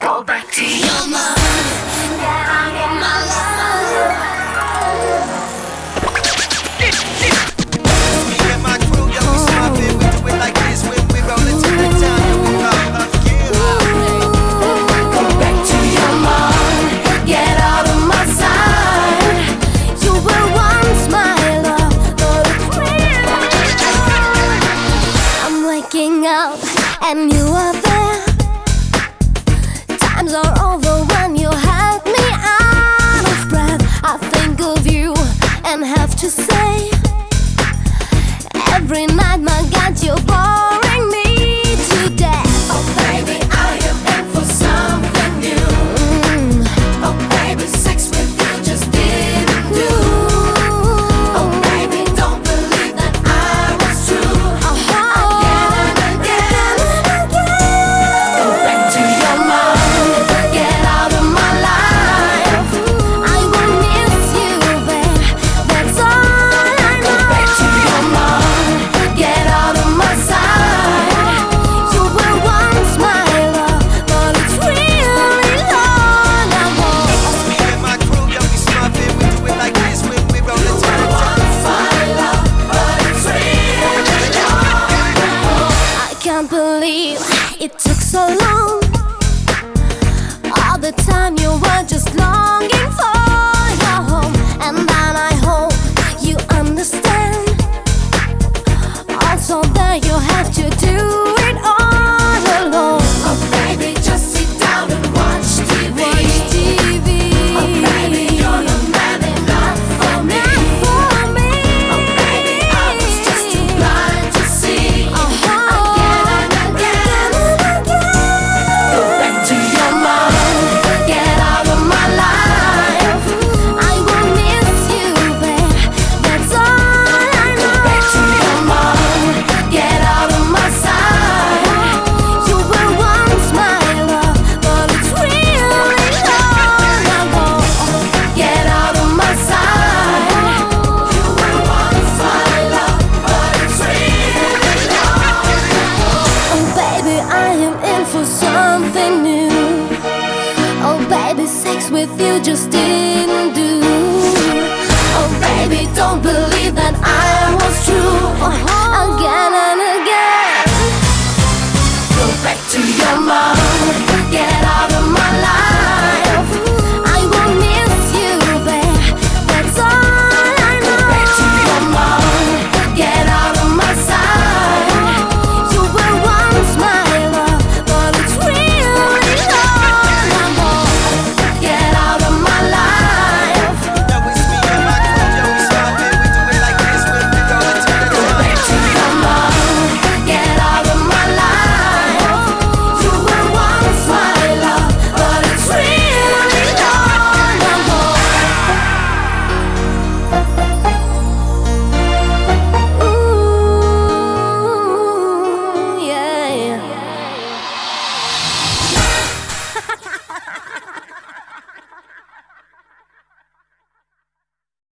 Go back to your mind. Get out of my life. Me and my crew, yo, we smoking. We do it like this when we roll into the town. Yo, we call up you. Go back to your mind. Get out of my sight. You were once my love, but it's real. I'm waking up and you are there. Times are over when you had me out of breath. I think of you and have to say, every night my God, you're boring me to death. Oh baby, I am in for something new. Oh baby, sex with you just didn't do. Oh baby, don't believe that I was true. Again and again and again. Go back to your mind. Get out of my life. I will miss you, babe. That's all I know. Go back to your mind. Get out of my sight. You were once my love, but it's really long ago. Me and my crew, yo, we smoking. We do it like this when we roll into the town. Once my love, but it's really long ago. I can't believe it took so long. All the time you were just longing for your home, and then I hope you understand. Also that you have to do it all alone. Oh baby, just sit down and watch TV. Oh baby, you're the man enough for me. Oh baby, I was just too blind to see. Again and again and again. Go back to your mind. Get out of my life. I will miss you, babe. That's all I know. Go back to your mind. Get out of my sight. You were once my love, but it's really long ago. Get out of my sight. You were once my love, but it's really long ago. Oh baby, I am in for something new. Oh baby, sex with you just didn't do. Oh baby, don't believe that I was true. Again and again. Go back to your mind.